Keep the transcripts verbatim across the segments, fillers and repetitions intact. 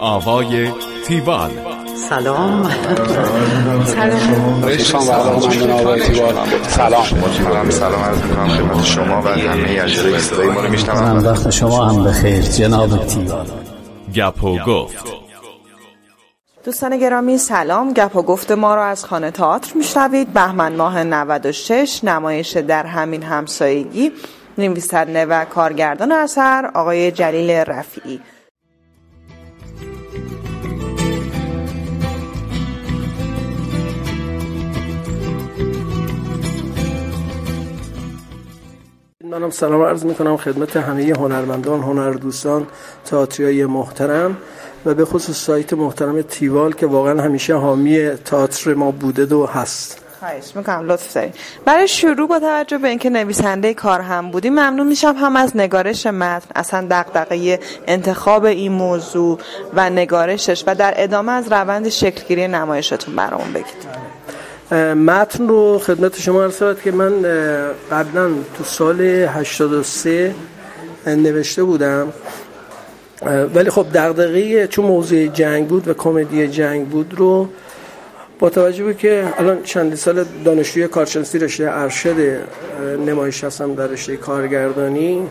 آوای تیوال. سلام. سلام. سلام. سلام عرض می‌کنم خدمت شما و همه اجرای صدای ما رو میشنوم. وقت شما هم بخیر جناب تیوال. گپ و گفت. دوستان گرامی سلام. گپ و گفت ما را از خانه تئاتر میشنوید. بهمن ماه نود و شش، نمایش در همین همسایگی، نویسنده و کارگردان اثر آقای جلیل رفیعی. منم سلام عرض میکنم خدمت همه هنرمندان، هنردوستان، تئاتریای محترم و به خصوص سایت محترم تیوال که واقعا همیشه حامی تئاتر ما بوده و هست. خواهش میکنم، لطف دارید. برای شروع با توجه به اینکه نویسنده کار هم بودی، ممنون میشم هم از نگارش متن، اصلا دغدغه انتخاب این موضوع و نگارشش و در ادامه از روند شکلگیری نمایشتون برامون بگید. متن رو خدمت شما عرض شد که من قبلا تو سال هشتاد و سه نوشته بودم، ولی خب دغدغه چون موضوع جنگ بود و کمدی جنگ بود رو با توجه به که الان چند سال دانشجوی کارشناسی رشته ارشد نمایش هستم در رشته کارگردانی،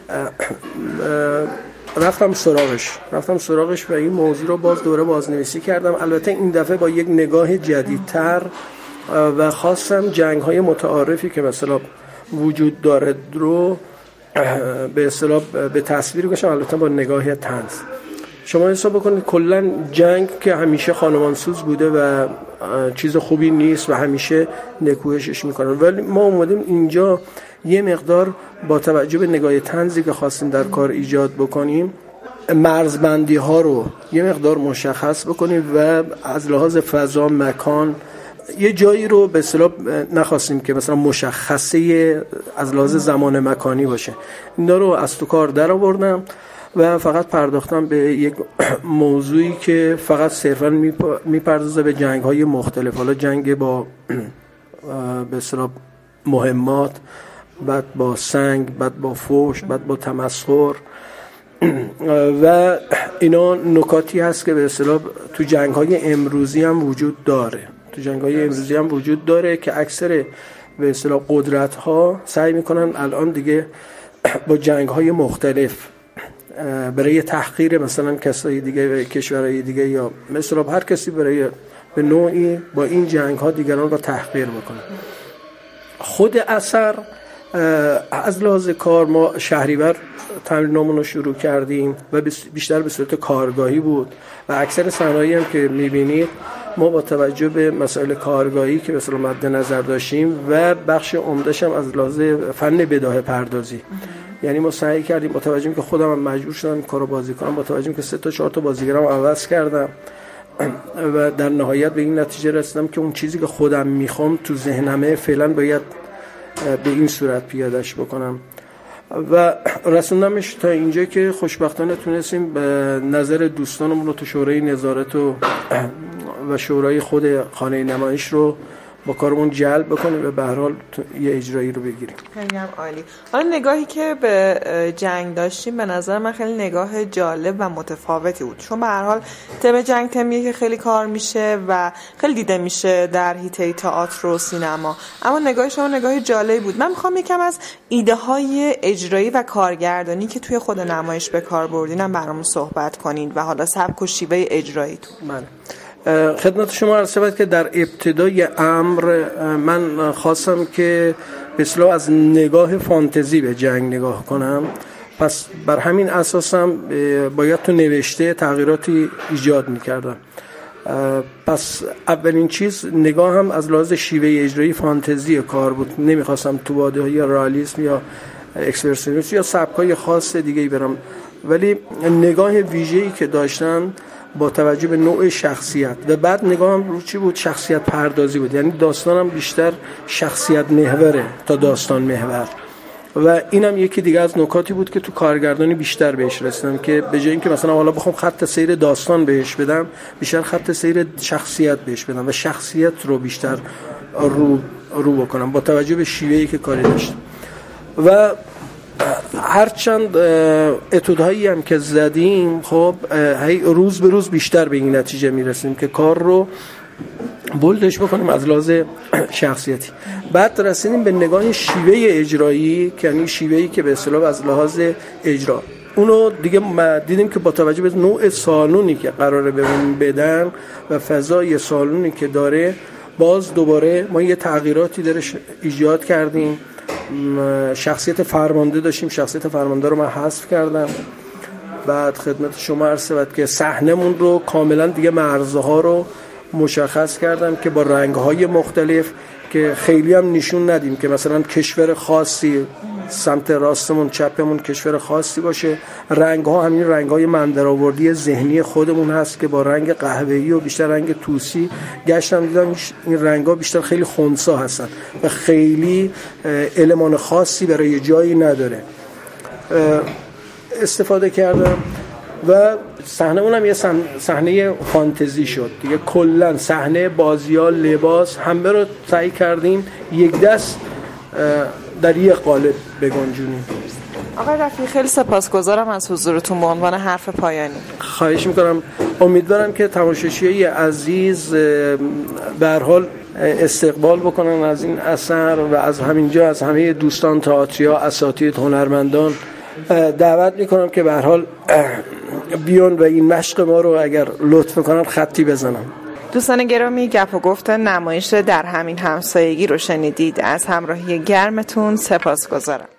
رفتم سراغش رفتم سراغش و این موضوع رو باز دوباره بازنویسی کردم، البته این دفعه با یک نگاه جدیدتر و خواستم جنگ‌های متعارفی که مثلا وجود داره رو به اصطلاح به تصویر کشم، البته با نگاه طنز. شما حساب بکنید کلا جنگ که همیشه خانمانسوز بوده و چیز خوبی نیست و همیشه نکوهشش میکنن، ولی ما اومدیم اینجا یه مقدار با توجه به نگاه طنزی که خواستیم در کار ایجاد بکنیم مرزبندی ها رو یه مقدار مشخص بکنیم و از لحاظ فضا، مکان، یه جایی رو به اصطلاح نخواستیم که مثلا مشخصه از لحاظ زمان مکانی باشه. اینا رو از تو کار در آوردم و فقط پرداختم به یک موضوعی که فقط صرفا میپردازه به جنگ‌های مختلف، حالا جنگ با به اصطلاح مهمات، بعد با سنگ، بعد با فوش، بعد با تمسخر و اینا نکاتی هست که به اصطلاح تو جنگ‌های امروزی هم وجود داره. تو جنگ‌های امروزی هم وجود داره که اکثر به اصطلاح قدرت‌ها سعی می‌کنن الان دیگه با جنگ‌های مختلف برای تحقیر مثلا کسای دیگه و کشورهای دیگه یا مثلا هر کسی برای به نوعی با این جنگ‌ها دیگران رو تحقیر بکنه. خود اثر از لحاظ کار ما شهریور تمرینامون رو شروع کردیم و بیشتر به صورت کارگاهی بود و اکثر صحنه‌ای هم که می‌بینید ما با توجه به مسائل کارگاهی که مثلا مد نظر داشتیم و بخش عمده‌ش هم از لحاظ فن بداهه پردازی، یعنی ما سعی کردیم با توجه که خودم هم مجبور شدم کارو بازی کنم، با توجه که سه تا چهار تا بازیگرام عوض کردم و در نهایت به این نتیجه رسیدم که اون چیزی که خودم میخوام تو ذهنمه فعلا باید به این صورت پیادهش بکنم و رسوندمش تا اینجا که خوشبختانه تونستیم به نظر دوستانمون رو تو شورای نظارت و و شورای خود خانه نمایش رو با کارمون جلب بکنیم و به هر حال یه اجرایی رو بگیریم. خیلی هم عالی. حالا نگاهی که به جنگ داشتیم به نظر من خیلی نگاه جالب و متفاوتی بود، چون به هر حال تم جنگ تمیه که خیلی کار میشه و خیلی دیده میشه در حیطه تئاتر و سینما، اما نگاه شما نگاه جالبی بود. من میخوام یکم از ایده های اجرایی و کارگردانی که توی خود نمایش به کار بردینم برامون صحبت کنین و حالا سبک و شیوه اجراییتون. من خدمت شما عرض شود که در ابتدای امر من خواستم که به اصطلاح از نگاه فانتزی به جنگ نگاه کنم، پس بر همین اساسم باید تو نوشته تغییراتی ایجاد میکردم. پس اولین چیز نگاه هم از لحاظ شیوه اجرایی فانتزی کار بود، نمیخواستم تو واده یا رئالیسم یا اکسپرسیونیسم یا سبکای خاص دیگه‌ای برم، ولی نگاه ویژه‌ای که داشتم با توجه به نوع شخصیت و بعد نگاهم رو چی بود؟ شخصیت پردازی بود، یعنی داستانم بیشتر شخصیت محوره تا داستان محور و اینم یکی دیگه از نکاتی بود که تو کارگردانی بیشتر بهش رسیدم که به جای اینکه مثلا حالا بخوام خط سیر داستان بهش بدم، بیشتر خط سیر شخصیت بهش بدم و شخصیت رو بیشتر رو رو بکنم با توجه به شیوهی که کاری داشتم. و هرچند اتودهایی هم که زدیم خب هی روز به روز بیشتر به این نتیجه میرسیم که کار رو بولدش بکنیم از لحاظ شخصیتی. بعد رسیدیم به نگاه شیوه اجرایی که یعنی شیوهی که به اصطلاح از لحاظ اجرا اونو دیگه دیدیم که با توجه به نوع سالونی که قراره بهمون بدن و فضای سالونی که داره باز دوباره ما یه تغییراتی درش ایجاد کردیم. شخصیت فرمانده داشتیم، شخصیت فرمانده رو من حذف کردم. بعد خدمت شما عرض شود که صحنه‌مون رو کاملا دیگه مرزها رو مشخص کردم که با رنگ‌های مختلف که خیلی هم نشون ندیم که مثلا کشور خاصی سمت راستمون چپمون کشور خاصی باشه. رنگ‌ها همین رنگ‌های من درآوردی ذهنی خودمون هست که با رنگ قهوه‌ای و بیشتر رنگ توسی گشتم دیدم این رنگ‌ها بیشتر خیلی خنثی هستن و خیلی المان خاصی برای جایی نداره استفاده کردم. و صحنه اونم یه صحنه فانتزی شد دیگه. کلا صحنه بازی‌ها لباس همه رو سعی کردیم یک دست در یک قالب بگنجونیم. آقای رفیعی خیلی سپاسگزارم از حضورتون به عنوان حرف پایانی. خواهش میکنم. امیدوارم که تماشاچیای عزیز به هر حال استقبال بکنن از این اثر و از همینجا از همه دوستان تئاتریا، اساتید، هنرمندان دعوت میکنم که به هر حال بیان و این مشق ما رو اگر لطف میکنن خطی بزنن. دوستان گرامی گپ و گفت نمایش در همین همسایگی رو شنیدید. از همراهی گرمتون سپاسگزارم.